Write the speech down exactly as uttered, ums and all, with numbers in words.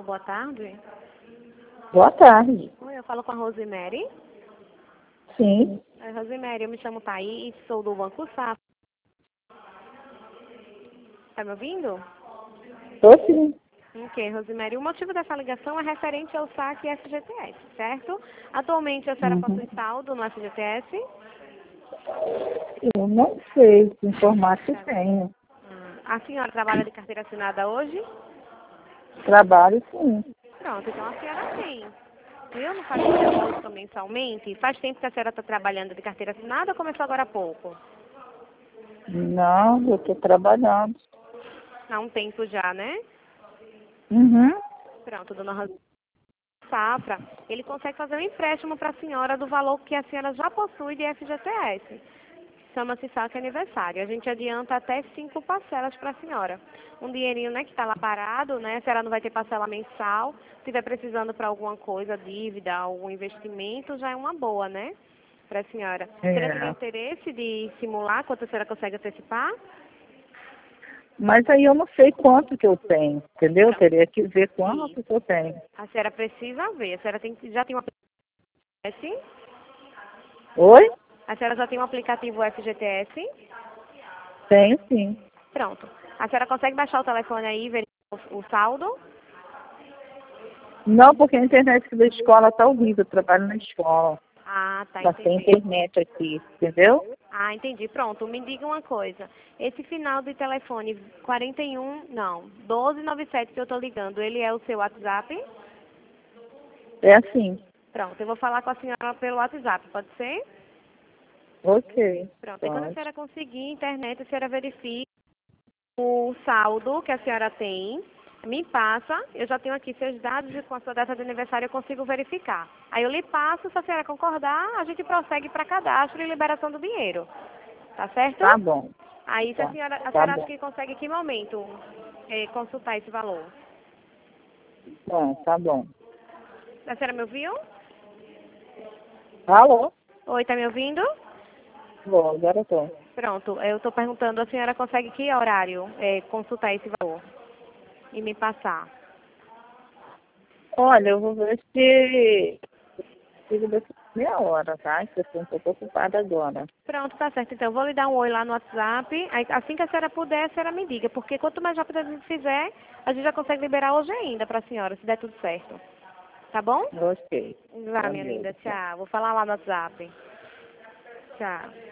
Alô, boa tarde. Boa tarde. Oi, eu falo com a Rosemary. Sim. Oi, Rosemary, eu me chamo Thaís, sou do Banco Safra. Tá me ouvindo? Tô sim. Ok, Rosemary. O motivo dessa ligação é referente ao saque F G T S, certo? Atualmente a senhora Uhum. possui saldo no F G T S? Eu não sei se informar se tenho. Hum, A senhora trabalha de carteira assinada hoje? Trabalho sim. Pronto, então a senhora tem. Eu não faço depósito mensalmente? Faz tempo que a senhora está trabalhando de carteira assinada ou começou agora há pouco? Não, eu tô trabalhando. Há um tempo já, né? Uhum. Pronto, dona Rosa Safra, ele consegue fazer um empréstimo para a senhora do valor que a senhora já possui de F G T S. Chama-se saque aniversário. A gente adianta até cinco parcelas para a senhora. Um dinheirinho, né, que está lá parado, né? A senhora não vai ter parcela mensal. Se estiver precisando para alguma coisa, dívida, algum investimento, já é uma boa, né? Para a senhora. A senhora teria É. interesse de simular quanto a senhora consegue antecipar? Mas aí eu não sei quanto que eu tenho, entendeu? Eu Pronto. teria que ver Isso. quanto que eu tenho. A senhora precisa ver. A senhora tem, já tem uma F G T S? Oi? A senhora já tem um aplicativo F G T S? Tenho sim. Pronto. A senhora consegue baixar o telefone aí e ver o, o saldo? Não, porque a internet aqui da escola tá horrível. Eu trabalho na escola. Ah, tá, Tá sem entendi. internet aqui, entendeu? Ah, entendi. Pronto. Me diga uma coisa. Esse final de telefone quarenta e um, não, doze noventa e sete que eu tô ligando, ele é o seu WhatsApp? É assim. Pronto. Eu vou falar com a senhora pelo WhatsApp, pode ser? Ok. Pronto. E quando a Pode. senhora conseguir internet, a senhora verifica o saldo que a senhora tem, me passa, eu já tenho aqui seus dados e com a sua data de aniversário eu consigo verificar. Aí eu lhe passo, se a senhora concordar, a gente prossegue para cadastro e liberação do dinheiro. Tá certo? Tá bom. Aí se a Tá. senhora, a Tá senhora acha bom. que consegue em que momento eh, consultar esse valor? Bom, tá bom. A senhora me ouviu? Alô? Oi, tá me ouvindo? Bom, agora eu tô. Pronto, eu estou perguntando, a senhora consegue que horário eh, consultar esse valor e me passar? Olha, eu vou ver se fico daqui a meia hora, tá? Que eu estou um pouco ocupada agora. Pronto, tá certo. Então, eu vou lhe dar um oi lá no WhatsApp. Aí, assim que a senhora puder, a senhora me diga. Porque quanto mais rápido a gente fizer, a gente já consegue liberar hoje ainda para a senhora, se der tudo certo. Tá bom? Ok. Vá, minha Valeu, linda. tchau. Tchau. Vou falar lá no WhatsApp. Tchau.